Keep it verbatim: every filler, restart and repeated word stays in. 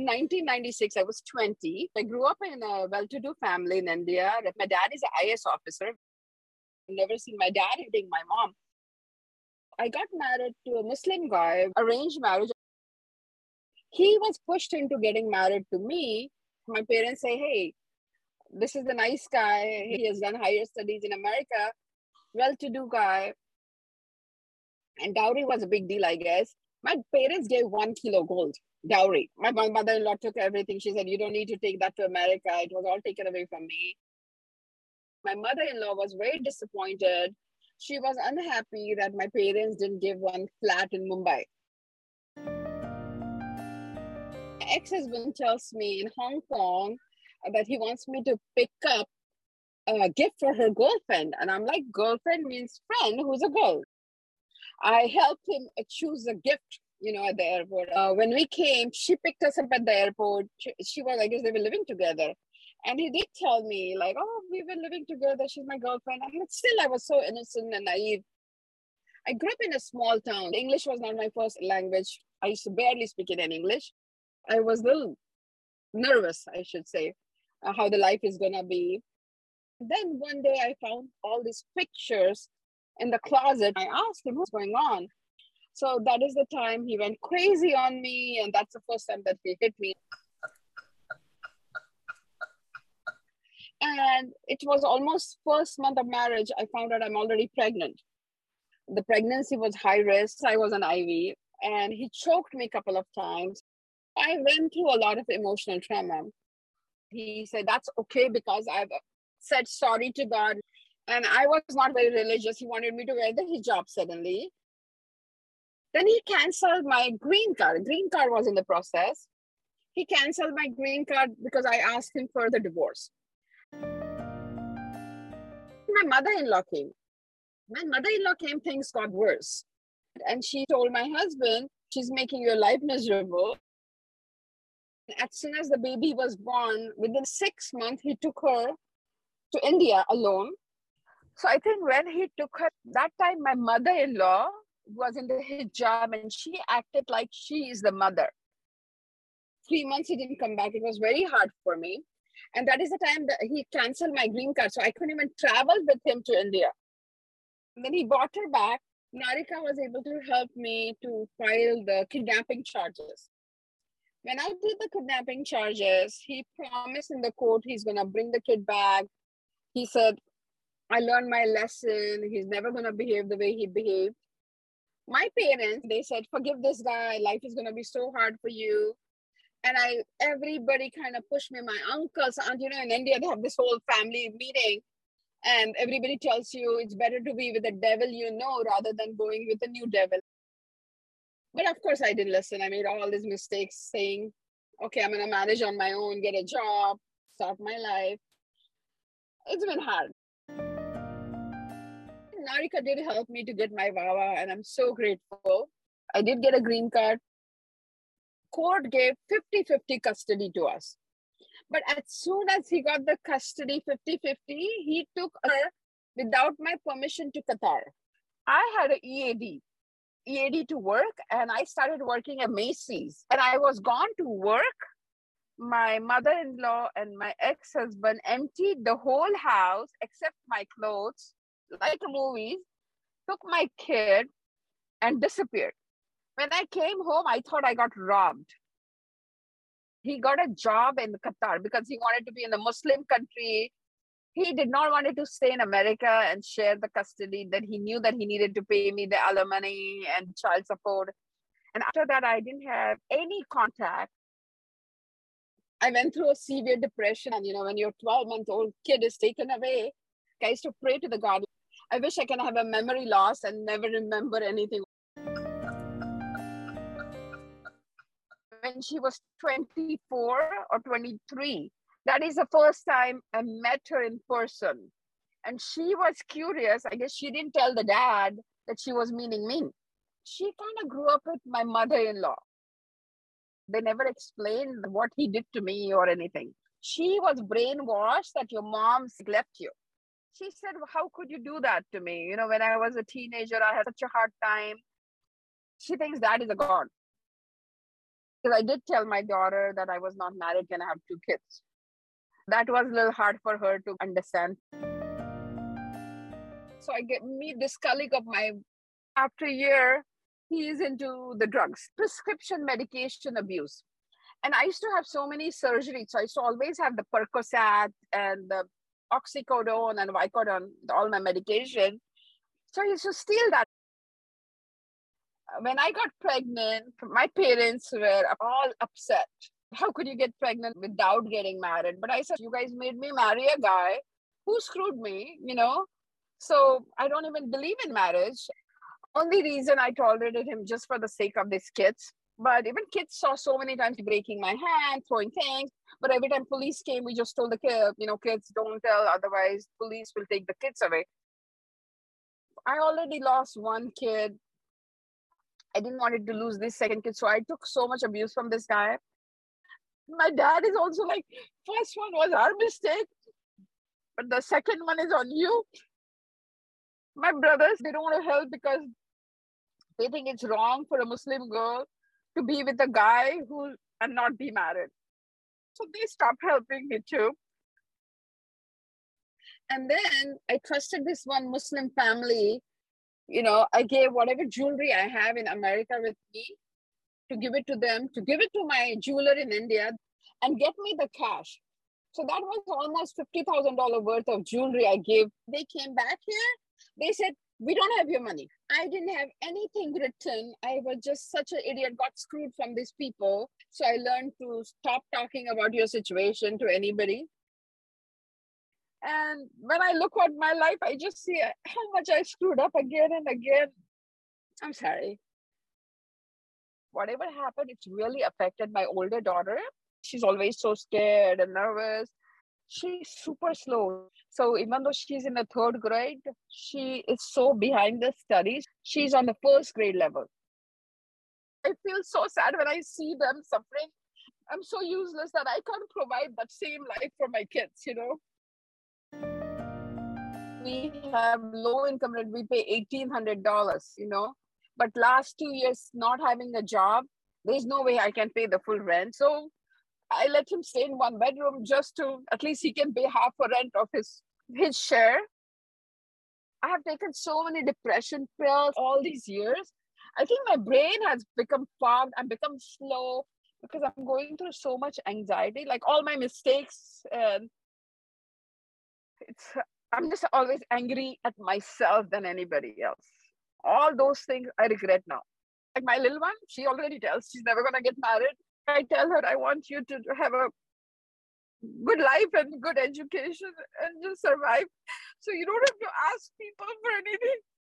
nineteen ninety-six, I was twenty. I grew up in a well-to-do family in India. My dad is an I A S officer. I've never seen my dad hitting my mom. I got married to a Muslim guy, arranged marriage. He was pushed into getting married to me. My parents say, hey, this is the nice guy. He has done higher studies in America, well-to-do guy. And dowry was a big deal, I guess. My parents gave one kilo gold dowry. My mother-in-law took everything. She said, you don't need to take that to America. It was all taken away from me. My mother-in-law was very disappointed. She was unhappy that my parents didn't give one flat in Mumbai. My ex-husband tells me in Hong Kong that he wants me to pick up a gift for her girlfriend. And I'm like, girlfriend means friend who's a girl. I helped him choose a gift, you know, at the airport. Uh, when we came, she picked us up at the airport. She, she was, I guess they were living together. And he did tell me, like, oh, we were living together. She's my girlfriend. And still, I was so innocent and naive. I grew up in a small town. English was not my first language. I used to barely speak it in English. I was a little nervous, I should say, uh, how the life is going to be. Then one day I found all these pictures in the closet. I asked him what's going on. So that is the time he went crazy on me. And that's the first time that he hit me. And it was almost first month of marriage. I found out I'm already pregnant. The pregnancy was high risk. I was on I V and he choked me a couple of times. I went through a lot of emotional trauma. He said, that's okay because I've said sorry to God. And I was not very religious. He wanted me to wear the hijab suddenly. Then he canceled my green card. Green card was in the process. He canceled my green card because I asked him for the divorce. My mother-in-law came. My mother-in-law came, things got worse. And she told my husband, she's making your life miserable. As soon as the baby was born, within six months, he took her to India alone. So I think when he took her, that time my mother-in-law was in the hijab and she acted like she is the mother. Three months he didn't come back. It was very hard for me. And that is the time that he canceled my green card. So I couldn't even travel with him to India. And then he brought her back. Narika was able to help me to file the kidnapping charges. When I did the kidnapping charges, he promised in the court he's going to bring the kid back. He said, I learned my lesson. He's never going to behave the way he behaved. My parents, they said, forgive this guy. Life is going to be so hard for you. And I, everybody kind of pushed me. My uncles, aunt, you know, in India, they have this whole family meeting. And everybody tells you it's better to be with the devil you know rather than going with a new devil. But of course, I didn't listen. I made all these mistakes saying, okay, I'm going to manage on my own, get a job, start my life. It's been hard. Narika did help me to get my VAWA, and I'm so grateful. I did get a green card. Court gave fifty fifty custody to us. But as soon as he got the custody fifty fifty, he took her without my permission to Qatar. I had an E A D, E A D to work, and I started working at Macy's. And I was gone to work. My mother-in-law and my ex-husband emptied the whole house except my clothes, like movies, took my kid and disappeared. When I came home, I thought I got robbed. He got a job in Qatar because he wanted to be in a Muslim country. He did not want to stay in America and share the custody, that he knew that he needed to pay me the alimony and child support. And after that, I didn't have any contact. I went through a severe depression. And, you know, when your twelve-month-old kid is taken away, I used to pray to the God. I wish I can have a memory loss and never remember anything. When she was twenty-four or twenty-three, that is the first time I met her in person. And she was curious. I guess she didn't tell the dad that she was meaning me. She kind of grew up with my mother-in-law. They never explained what he did to me or anything. She was brainwashed that your mom left you. She said, how could you do that to me? You know, when I was a teenager, I had such a hard time. She thinks dad is a god. Because I did tell my daughter that I was not married and I have two kids. That was a little hard for her to understand. So I get meet this colleague of mine. After a year, he is into the drugs, prescription medication abuse. And I used to have so many surgeries. So I used to always have the Percocet and the oxycodone and Vicodin, all my medication. So he used to steal that. When I got pregnant, my parents were all upset. How could you get pregnant without getting married? But I said, you guys made me marry a guy who screwed me, you know? So I don't even believe in marriage. Only reason I tolerated him just for the sake of these kids. But even kids saw so many times breaking my hand, throwing things. But every time police came, we just told the kid, you know, kids don't tell, otherwise police will take the kids away. I already lost one kid. I didn't want to lose this second kid. So I took so much abuse from this guy. My dad is also like, first one was our mistake, but the second one is on you. My brothers, they don't want to help because they think it's wrong for a Muslim girl to be with a guy who and not be married. So they stopped helping me too. And then I trusted this one Muslim family. You know, I gave whatever jewelry I have in America with me to give it to them, to give it to my jeweler in India and get me the cash. So that was almost fifty thousand dollars worth of jewelry I gave. They came back here. They said, we don't have your money. I didn't have anything written. I was just such an idiot, got screwed from these people. So I learned to stop talking about your situation to anybody. And when I look at my life, I just see how much I screwed up again and again. I'm sorry. Whatever happened, it's really affected my older daughter. She's always so scared and nervous. She's super slow. So even though she's in the third grade, she is so behind the studies. She's on the first grade level. I feel so sad when I see them suffering. I'm so useless that I can't provide that same life for my kids, you know. We have low income rent, we pay eighteen hundred dollars, you know. But last two years, not having a job, there's no way I can pay the full rent. So I let him stay in one bedroom just to, at least he can pay half a rent of his, his share. I have taken so many depression pills all these years. I think my brain has become fogged and become slow because I'm going through so much anxiety, like all my mistakes. And it's, I'm just always angry at myself than anybody else. All those things I regret now. Like my little one, she already tells she's never going to get married. I tell her, I want you to have a good life and good education and just survive. So you don't have to ask people for anything.